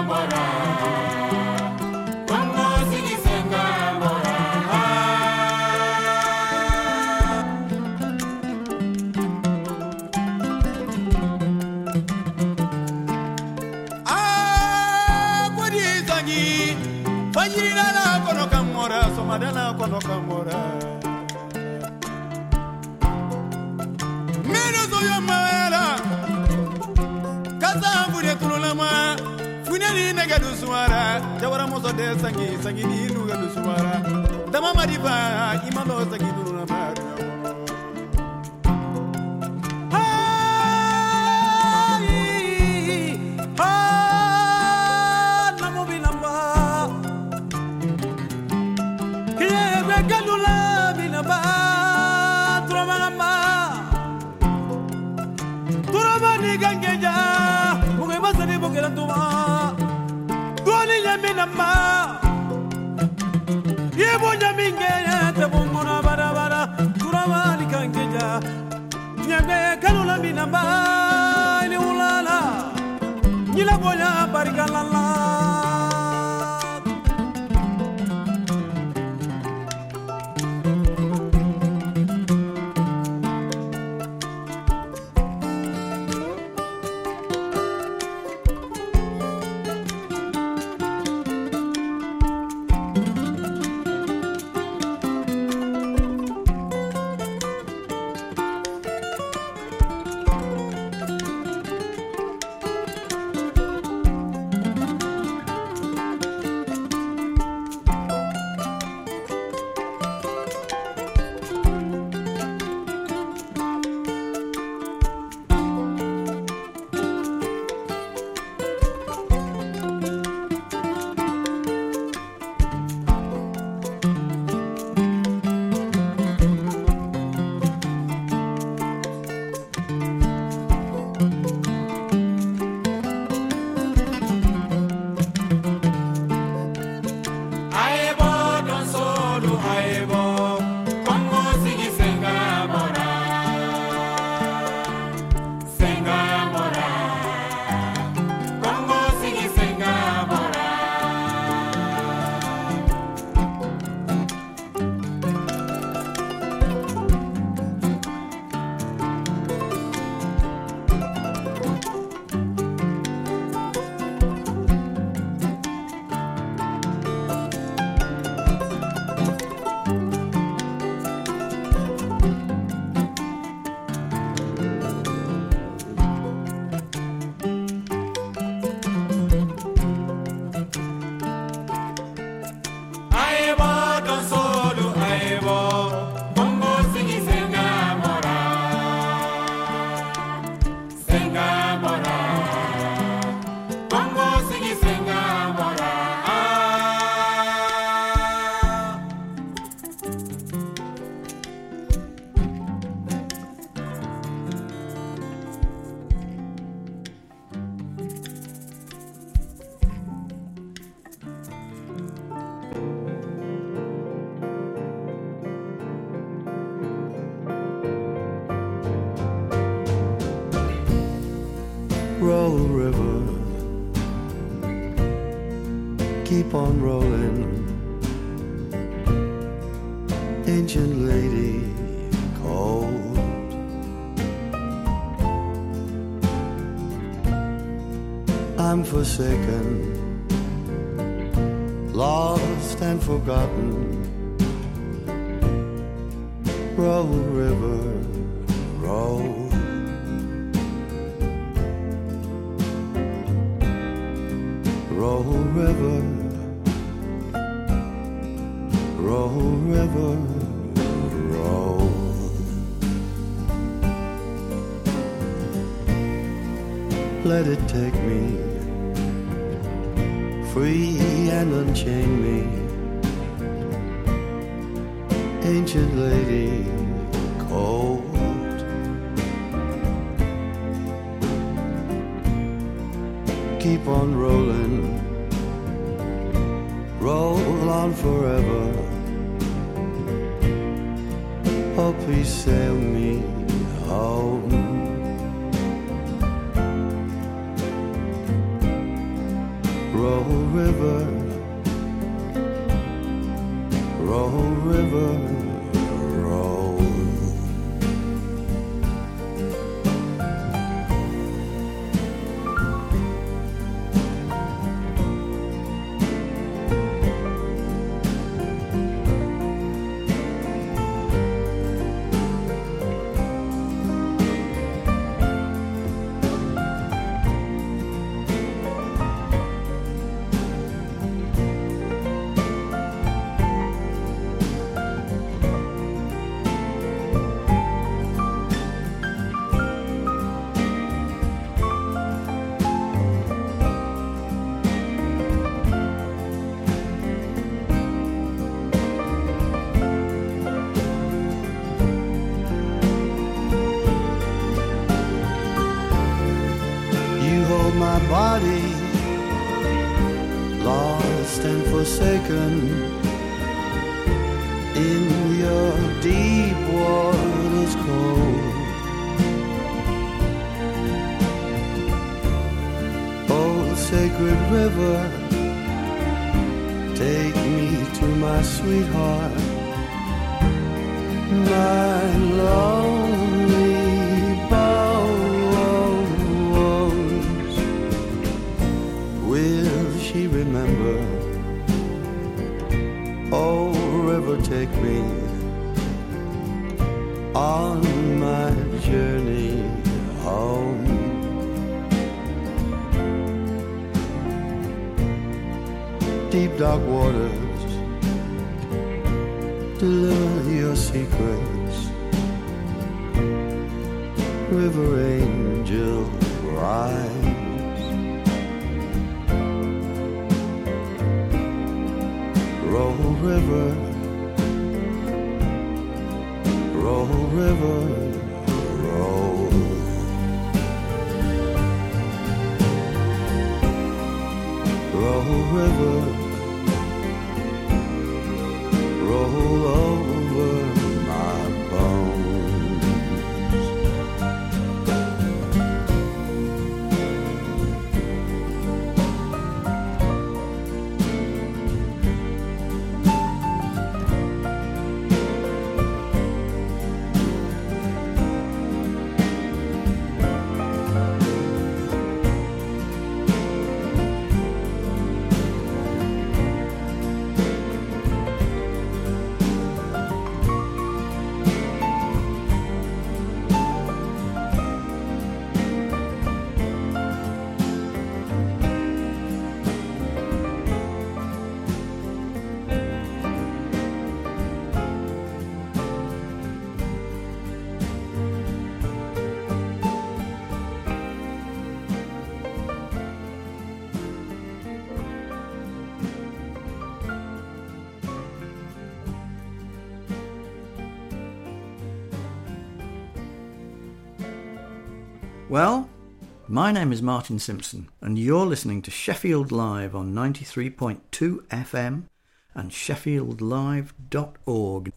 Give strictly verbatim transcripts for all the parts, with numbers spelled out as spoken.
mora Kongo sigi senga mora Ah Kodi zangi Fajira na kono kamora Somadana kono kamora Meno zoyo mawela Kaza mvune tululama Funeli nega dusuara Jawara mozo de sangi Sangi ni nuga dusuara Dama marifa Imano sangi tululama Hai Hai Namo binamba Kiye galula binamba Turamangamba Turamani gangeja Muge masani muge rantuma Dwani nyaminamba Yebo nyaminge Tebunguna bara bara Turamani gangeja Nyame kalula binamba Ni ulala Nila boya barikalala Roll, river, keep on rolling. Ancient lady, cold. I'm forsaken, lost and forgotten. Roll, river, roll. Roll, river, roll, river, roll. Let it take me, free and unchain me. Ancient lady, cold. Keep on rolling, roll on forever. Oh, please sail me home. roll river, roll river, roll. My body lost and forsaken in your deep waters cold. Oh, sacred river, take me to my sweetheart, my lonely she remember. Oh, river, take me on my journey home. Deep dark waters, deliver your secrets. River angel, rise. Roll river, roll river, roll. Roll river, roll over my bones. Well, my name is Martin Simpson, and you're listening to Sheffield Live on ninety-three point two F M and sheffield live dot org.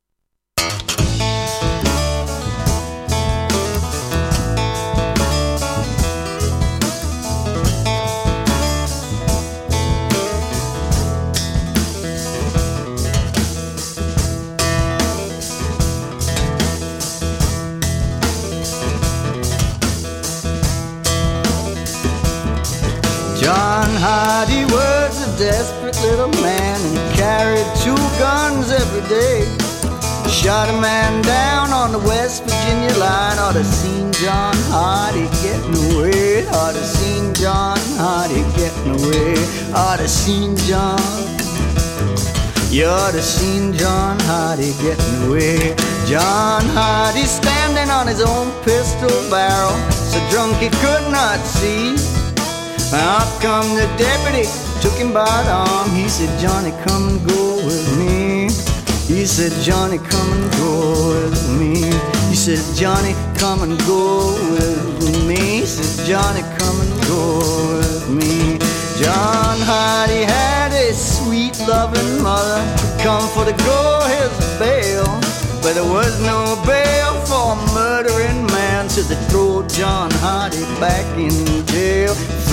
John Hardy was a desperate little man and carried two guns every day. Shot a man down on the West Virginia line. Oughta seen John Hardy getting away. Oughta seen John Hardy getting away. Oughta seen John. You oughta seen John Hardy getting away. John Hardy standing on his own pistol barrel, so drunk he could not see. Out come the deputy, took him by the arm. He said, Johnny, come and go with me. He said, Johnny, come and go with me. He said, Johnny, come and go with me. He said, Johnny, come and go with me. John Hardy had a sweet loving mother come for to go his bail, but there was no bail for a murdering man, so they throw John Hardy back in jail. Throw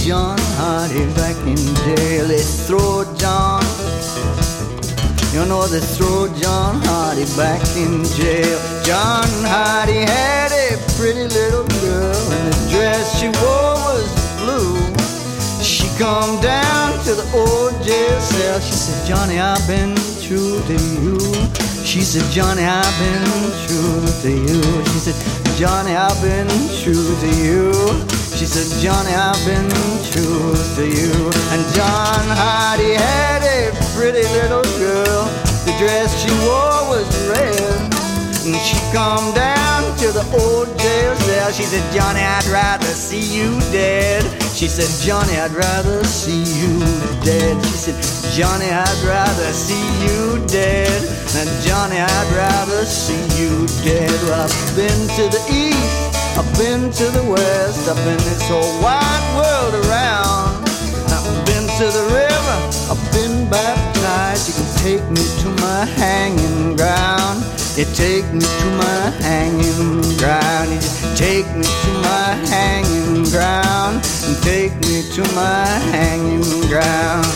John Hardy back in jail. Let's throw John. You know, they throw John Hardy back in jail. John Hardy had a pretty little girl, and the dress she wore was blue. She come down to the old jail cell. She said, Johnny, I've been true to you. She said, Johnny, I've been true to you. She said, Johnny, I've been true to you. She said, Johnny, I've been true to you. And John Hardy had a pretty little girl. The dress she wore was red. And she come down to the old jail cell. She said, Johnny, I'd rather see you dead. She said, Johnny, I'd rather see you dead. She said, Johnny, I'd rather see you dead. And Johnny, I'd rather see you dead. Well, I've been to the east, I've been to the west, I've been this whole wide world around. I've been to the river, I've been baptized. You can take me to my hanging ground. You take me to my hanging ground. You just take me to my hanging ground. And take me to my hanging ground.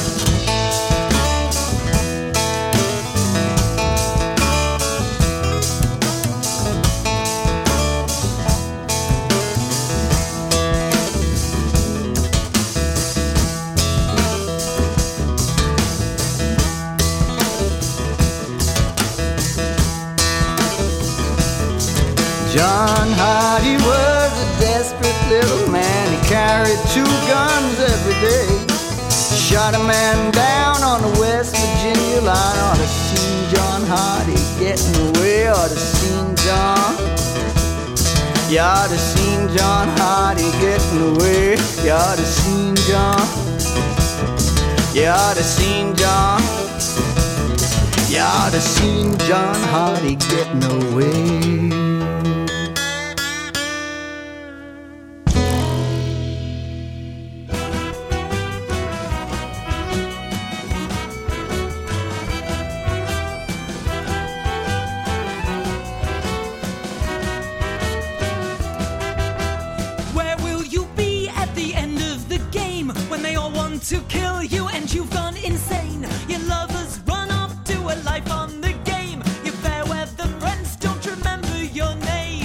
John Hardy was a desperate little man. He carried two guns every day. Shot a man down on the West Virginia line. Ought to seen John Hardy getting away. Ought to seen John. You ought to seen John Hardy getting away. You ought to seen John. You ought to seen John. You ought to seen John Hardy getting away. To kill you and you've gone insane. Your lovers run up to a life on the game. Your fair weather friends don't remember your name.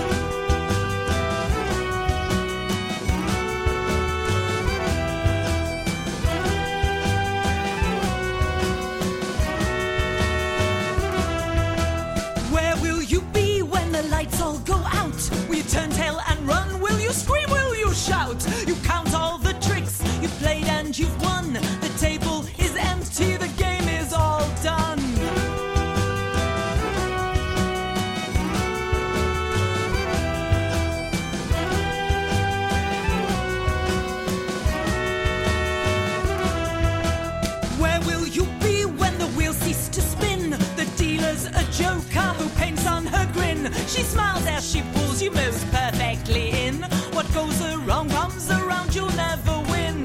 Where will you be when the lights all go out? Will you turn tail and run? Will you scream? Will you shout? You count all the tricks you played and you've won. The table is empty, the game is all done. Where will you be when the wheels cease to spin? The dealer's a joker who paints on her grin. She smiles as she pulls you most perfectly in. What goes around comes around, you'll never win.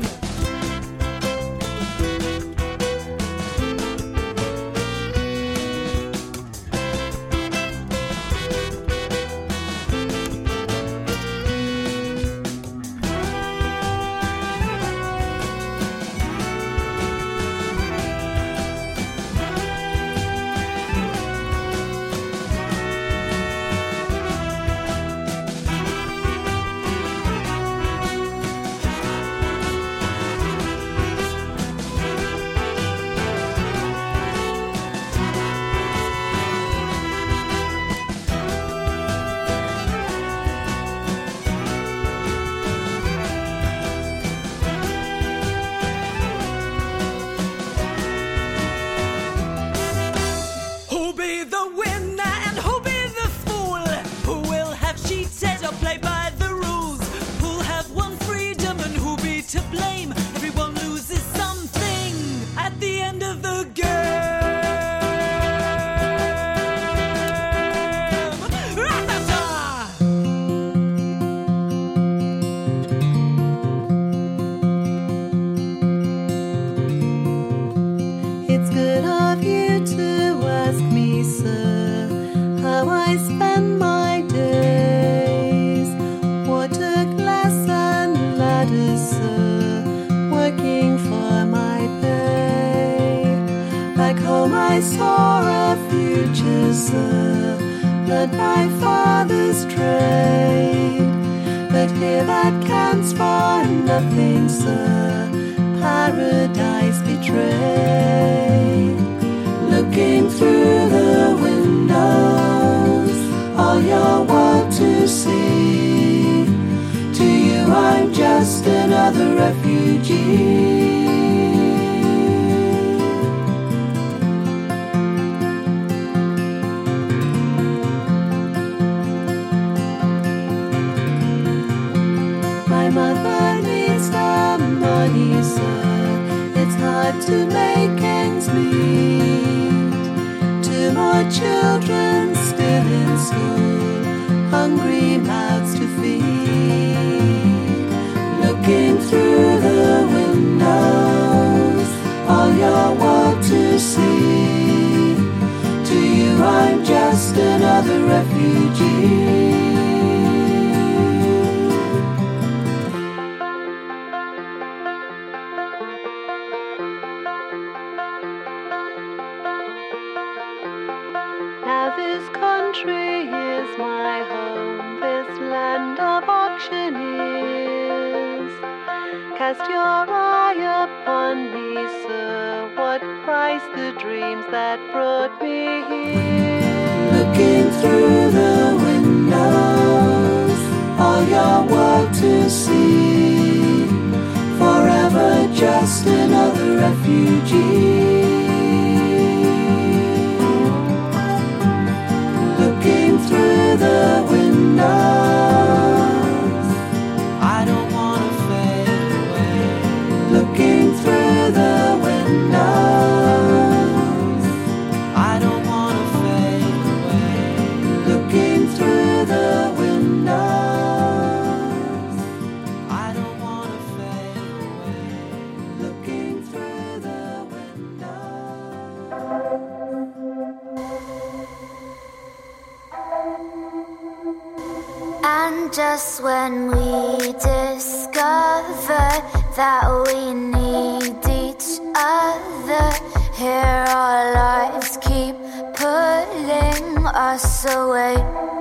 What a glass and ladder, sir. begging for my pay. Back home I saw a future, sir, but my father's trade. But here that counts for nothing, sir, paradise betrayed. Looking through the windows, all your world to see. To you I'm just another refugee. My mother needs the money, sir. It's hard to make ends meet. Two more children still in school, hungry mouths to feed. Looking through the windows, all your world to see. To you I'm just another refugee. Now this country is my home, this land of auctioneers. Cast your eye upon me, sir, what price the dreams that brought me here? Looking through the windows, all your world to see. Forever just another refugee. Looking through the windows, I don't wanna fade away. Looking through the windows, I don't wanna fade away. Looking through the windows, I don't wanna fade away. Looking through the And just when we discover that we need each other, here our lives keep pulling us away.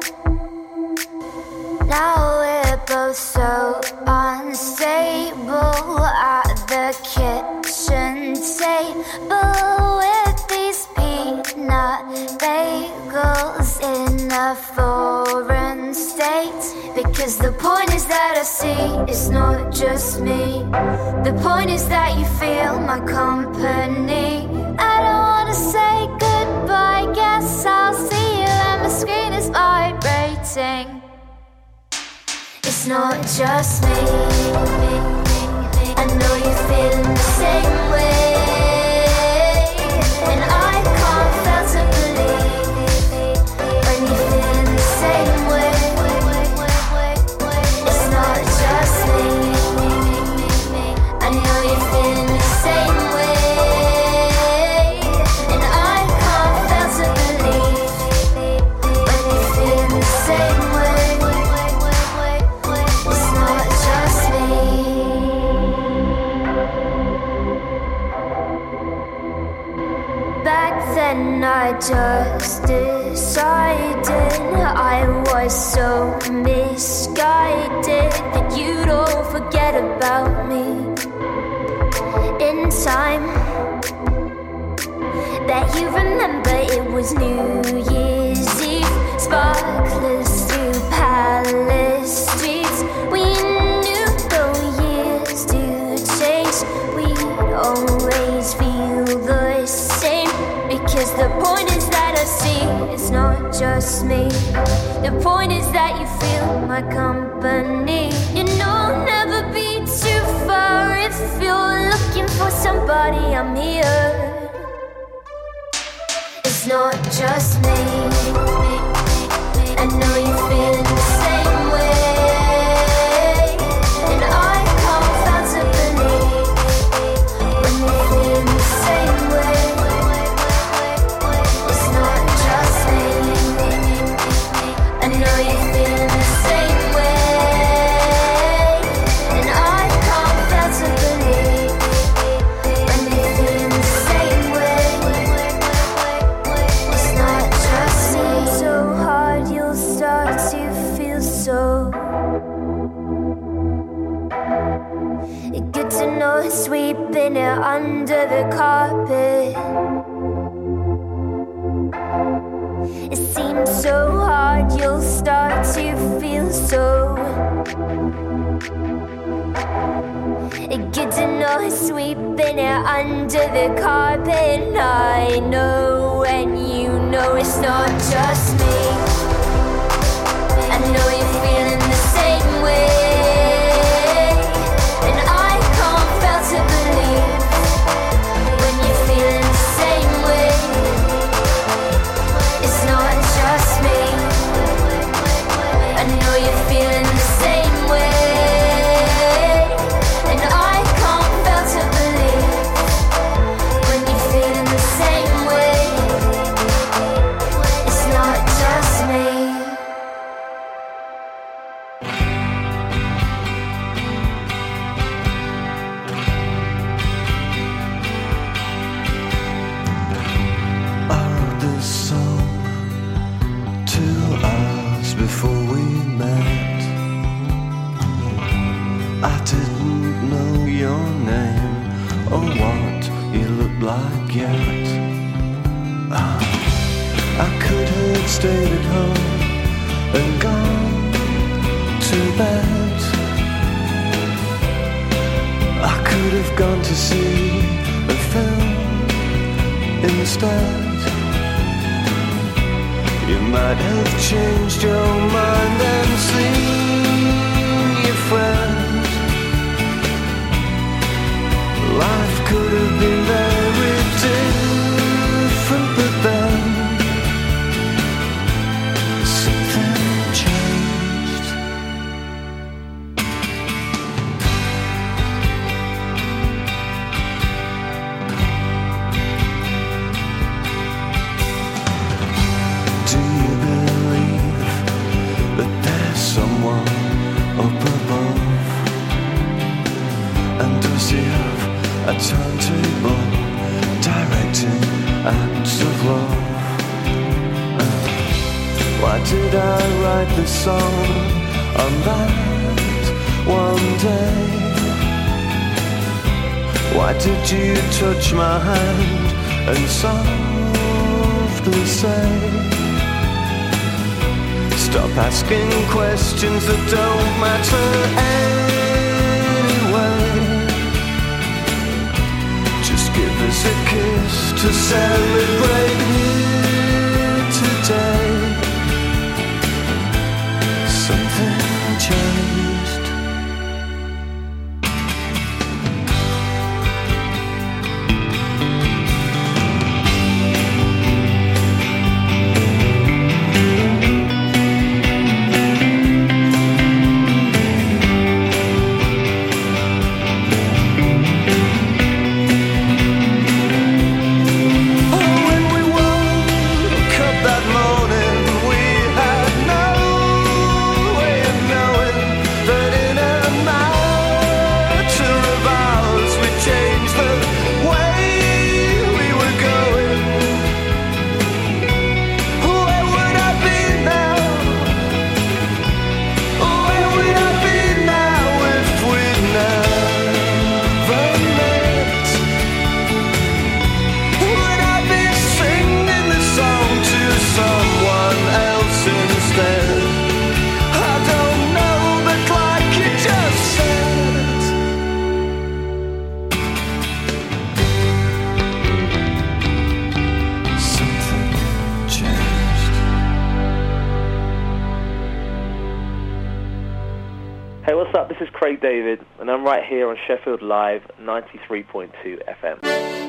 Now we're both so unstable at the kitchen table with these peanut bagels in a foreign state. Because the point is that I see it's not just me. The point is that you feel my company. I don't wanna say goodbye, guess I'll see you and my screen is vibrating. It's not just me. I know you're feeling the same way, and I can't fail to believe when you're feeling the same way. It's not just me. I know you're feeling the same way, and I can't fail to believe when you're feeling the same way. It's not just me. Back then I just decided I was so misguided that you'd all forget about me in time. That you remember it was New Year's Eve, sparklers through palace streets. We knew no years to change, we'd always feel the same. Because the point is that I see it's not just me. The point is that you feel my company. You know, never be too far. If you're looking for somebody, I'm here. It's not just me. I know you're feeling the same way, and I can't fail to believe when you're feeling the same way. It's not just me. I know you're feeling the same way, and I can't fail to believe to know sweeping it under the carpet. It seems so hard, you'll start to feel so. Good to know sweeping it under the carpet. I know and you know it's not just me. I know you're feeling the same way, and I can't fail to believe when you're feeling the same way. It's not just me. I know you're feeling the same way. Like yet uh, I could have stayed at home and gone to bed. I could have gone to see a film instead. You might have changed your mind and seen your friend. Life could have been very different, but then something changed. Do you believe that there's someone up above? And does he have a timetable directing acts of love? Uh, why did I write this song on that one day? Why did you touch my hand and softly say, stop asking questions that don't matter anyway? Give us a kiss to celebrate here today. Something changed. Hey, what's up? This is Craig David, and I'm right here on Sheffield Live ninety-three point two F M.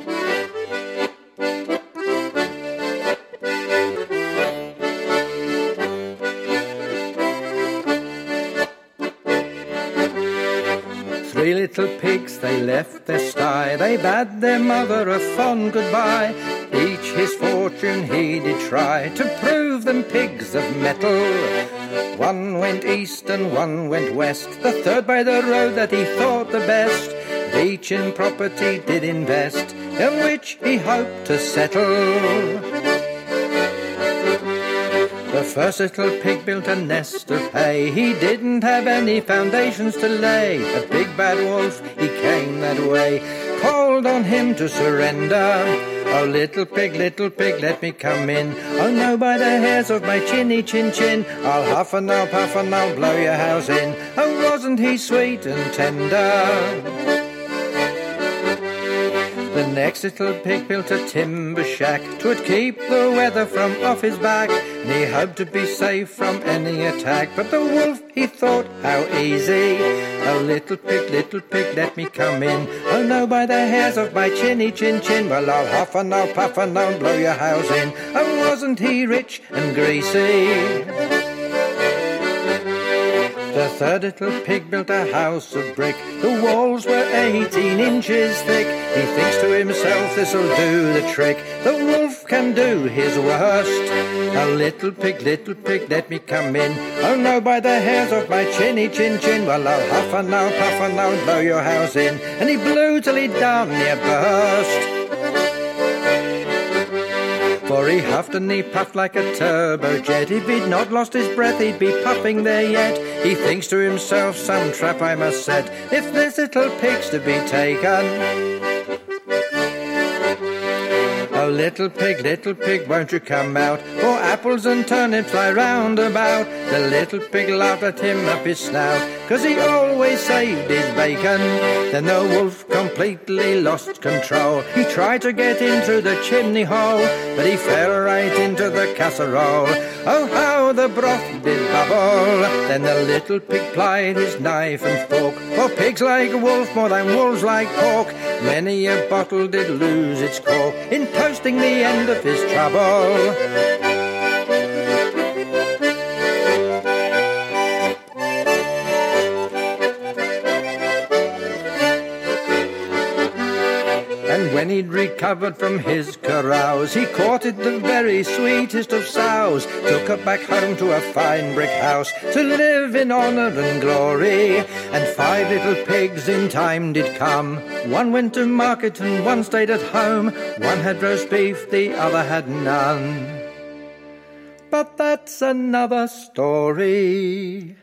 Three little pigs, they left their sty, they bade their mother a fond goodbye. Each his fortune he did try, to prove them pigs of metal. One went east and one went west, the third by the road that he thought the best. Each in property did invest, in which he hoped to settle. The first little pig built a nest of hay. He didn't have any foundations to lay. A big bad wolf, he came that way, called on him to surrender. Oh, little pig, little pig, let me come in. Oh, no, by the hairs of my chinny chin chin, I'll huff and I'll puff and I'll blow your house in. Oh, wasn't he sweet and tender? The next little pig built a timber shack, 'twould keep the weather from off his back, and he hoped to be safe from any attack. But the wolf, he thought, how easy. Oh, little pig, little pig, let me come in. Oh, no, by the hairs of my chinny chin chin, well, I'll huff and I'll puff and I'll blow your house in. Oh, wasn't he rich and greasy? The third little pig built a house of brick. The walls were eighteen inches thick. He thinks to himself, this'll do the trick. The wolf can do his worst. A little pig, little pig, let me come in. Oh, no, by the hairs of my chinny chin chin, well, I'll huff and I'll puff and I'll blow your house in. And he blew till he darn near burst. For he huffed and he puffed like a turbojet. If he'd not lost his breath, he'd be puffing there yet. He thinks to himself, some trap I must set, if this little pig's to be taken. Oh, little pig, little pig, won't you come out? For apples and turnips lie round about. The little pig laughed at him up his snout, 'cause he always saved his bacon. Then the wolf completely lost control. He tried to get in through the chimney hole, but he fell right into the casserole. Oh, how the broth did bubble. Then the little pig plied his knife and fork, for pigs like wolf more than wolves like pork. Many a bottle did lose its cork in toasting the end of his trouble. And when he'd recovered from his carouse, he courted the very sweetest of sows, took her back home to a fine brick house, to live in honour and glory. And five little pigs in time did come. One went to market and one stayed at home. One had roast beef, the other had none. But that's another story.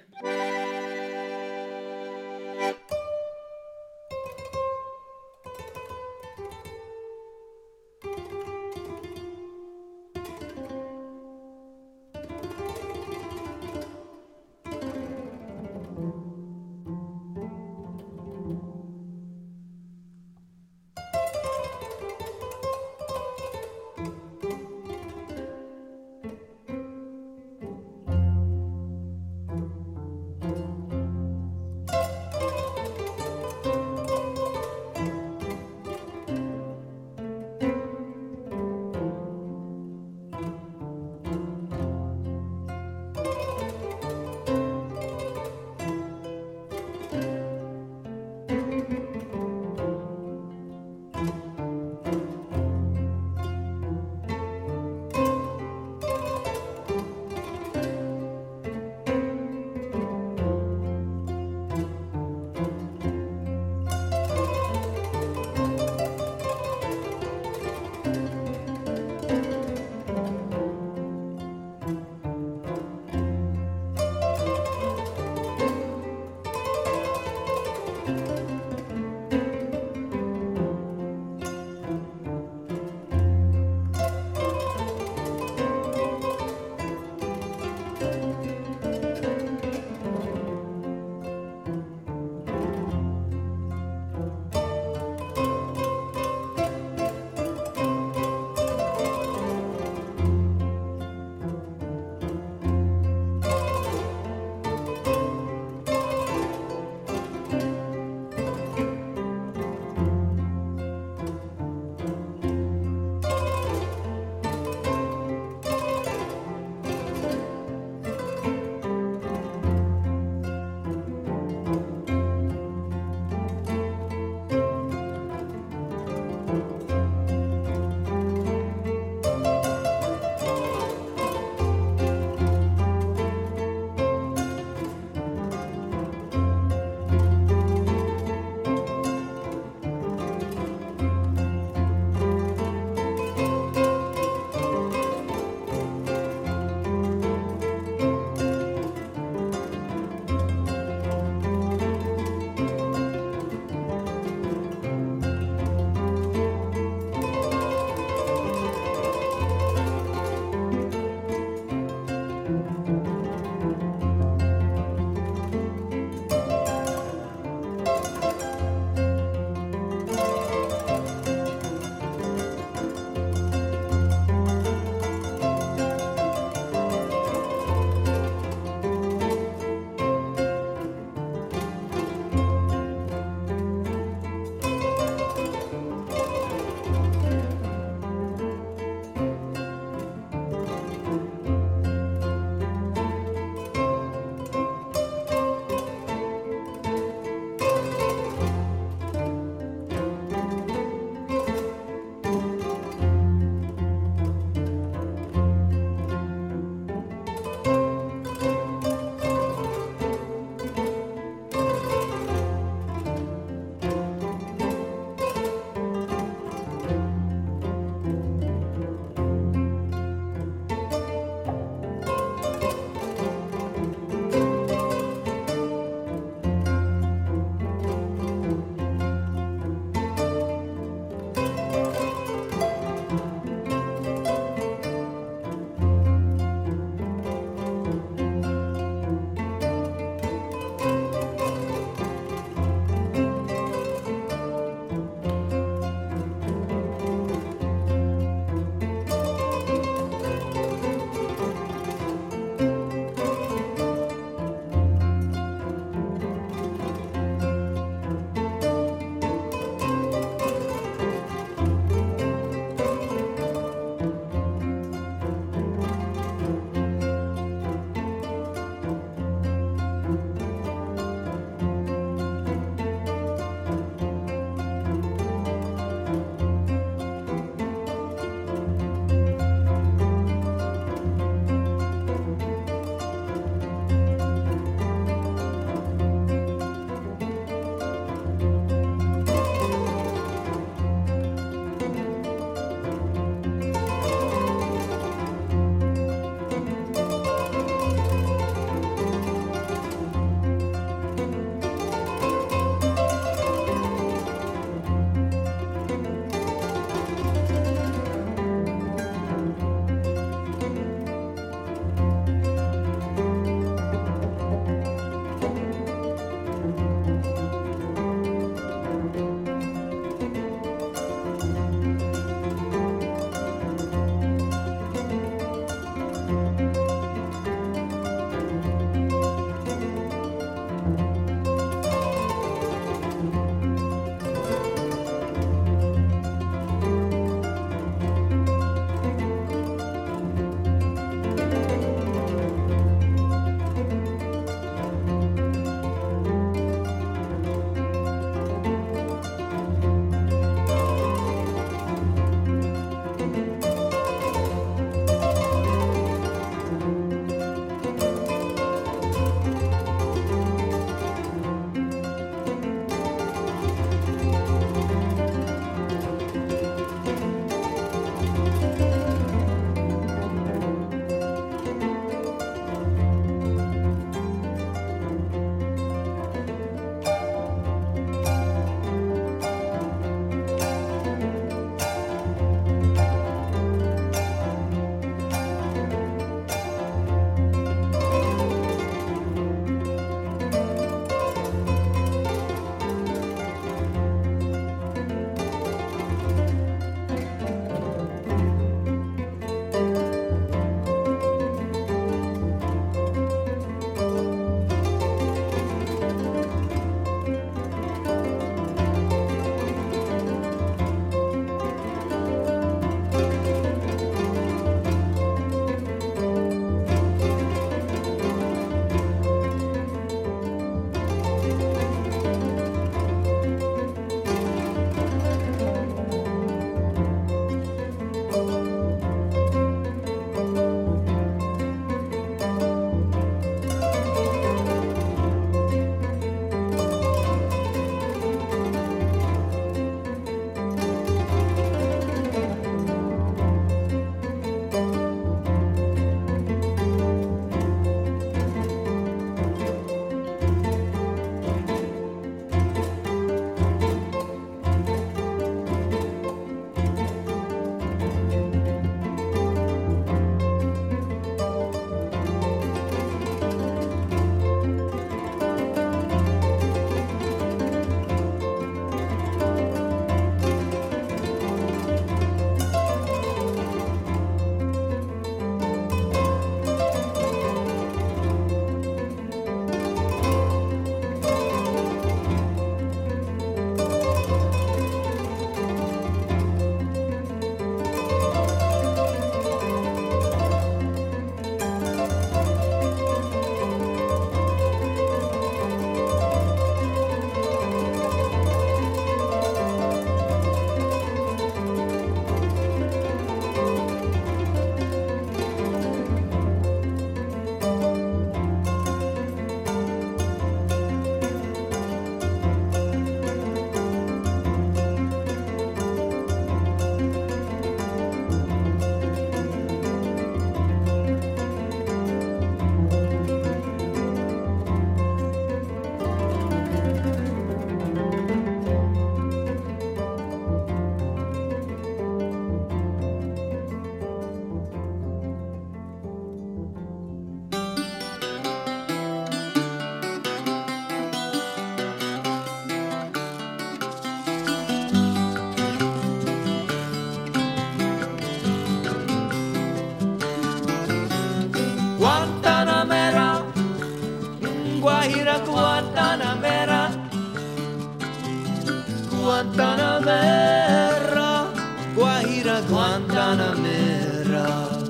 Guantanamera, Guajira Guantanamera,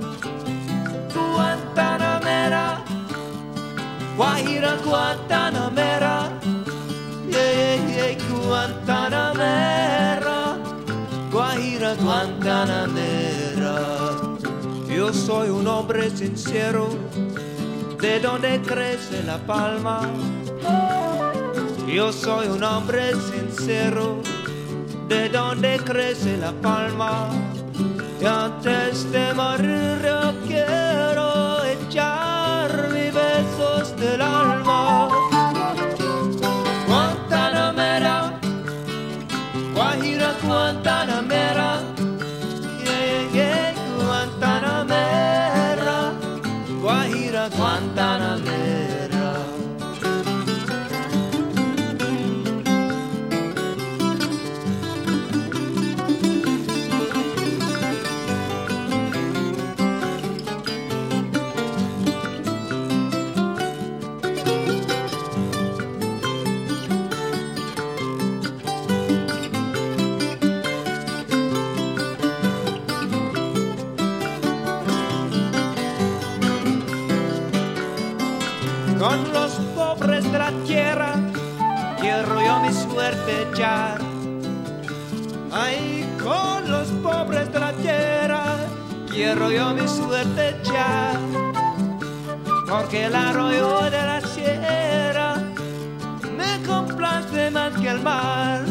Guantanamera, Guajira Guantanamera, yeah, yeah, yeah, Guantanamera, Guajira Guantanamera. Yo soy un hombre sincero, de donde crece la palma. Yo soy un hombre sincero, de donde crece la palma. Y antes de morir yo quiero echar mis besos del alma. Guantanamera, Guajira Guantanamera, yeah, yeah, yeah, Guantanamera, Guajira Guantanamera. Con los pobres de la tierra quiero yo mi suerte echar. Ay, con los pobres de la tierra quiero yo mi suerte echar. Porque el arroyo de la sierra me complace más que el mar.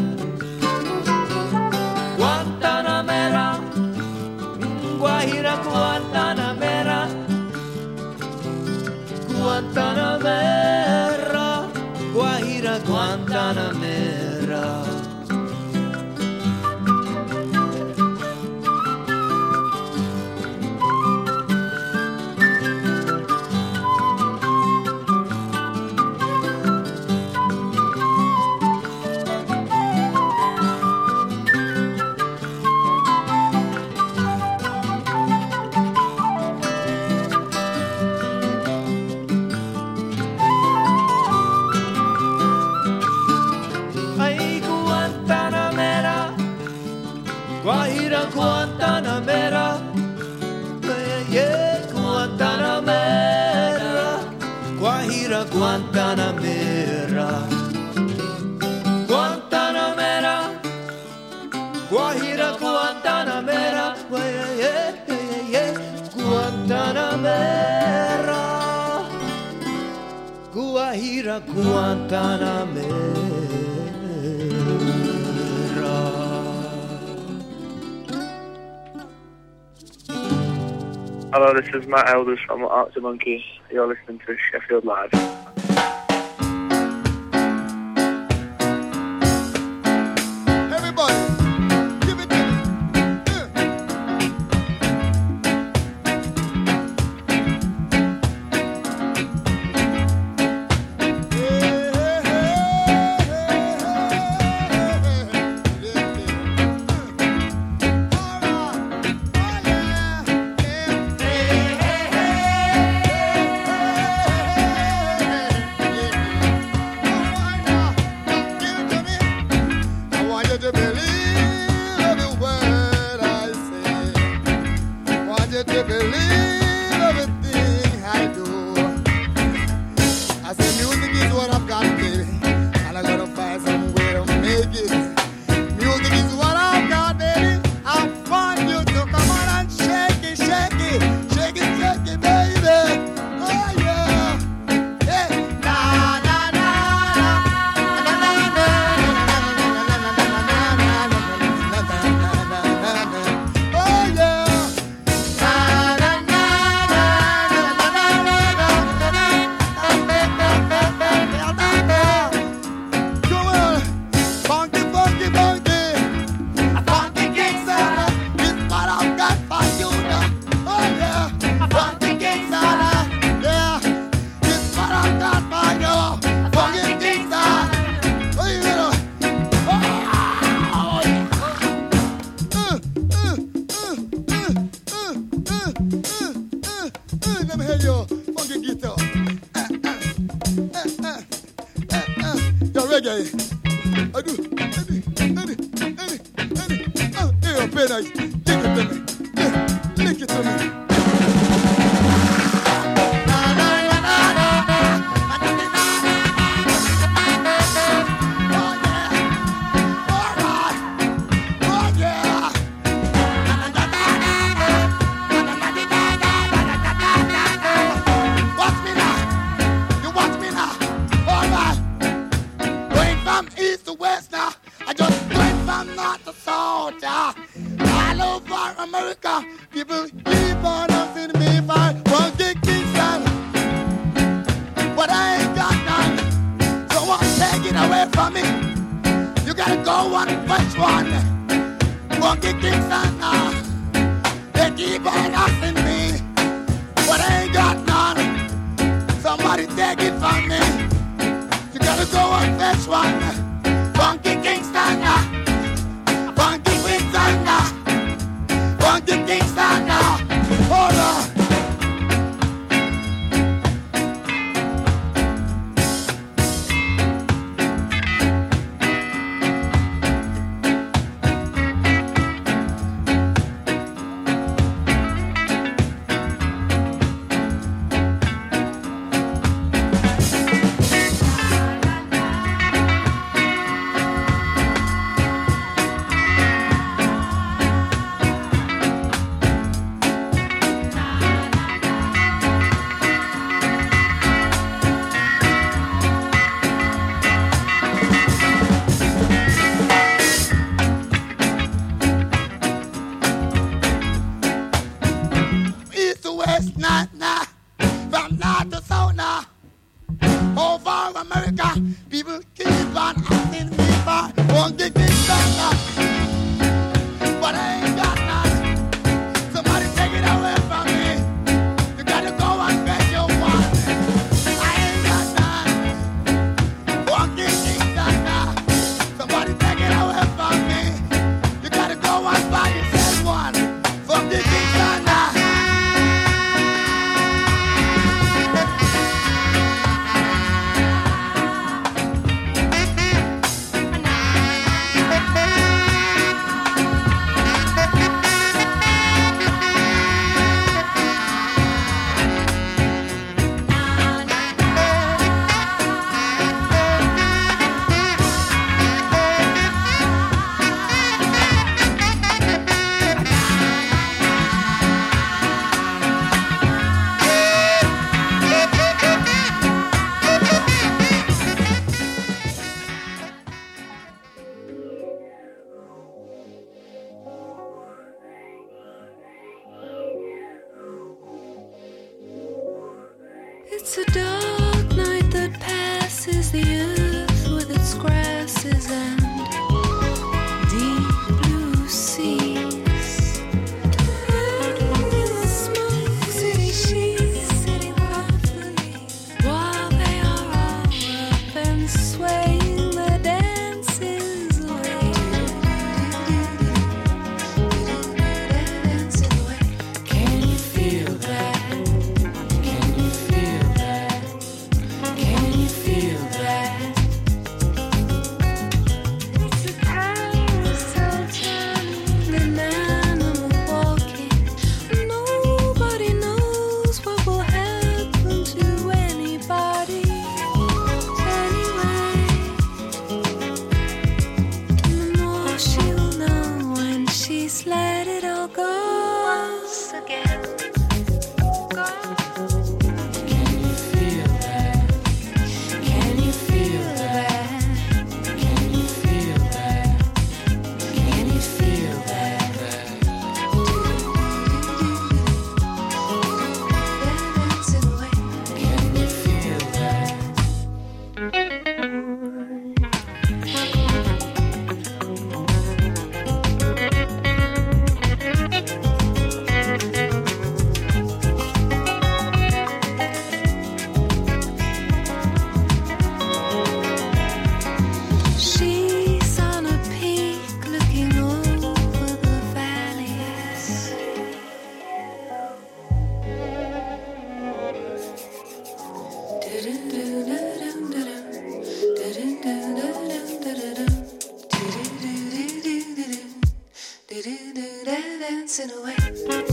Guantanamera, Guajira Guantanamera, Guantanamera, Guajira Guantanamera. Guajira Guantanamera, yeah, yeah, Guantanamera, Guajira Guantanamera, Guantanamera, Guajira Guantanamera, yeah, yeah, yeah, yeah, Guantanamera, Guajira Guantanamera. Hello, this is Matt Elders from Arctic Monkey. You're listening to Sheffield Live. Oh yeah, play nice. Lick it to me. Lick it to me. America, people keep on asking me if I want to Kingston, but I ain't got none. So won't take it away from me. You gotta go on first one. Want to Kingston now? They keep on asking me, but I ain't got none. Somebody take it from me. You gotta go on first one. Funky Kingston now. Funky Kingston now. Funky Kingston now. Hold on. It's a dark night that passes the earth with its grasses and deep blue seas. The smoke city she's sitting puffily while they are all up and swaying the dances away. Dancing away. Can you feel that? Can you feel that? dancing away.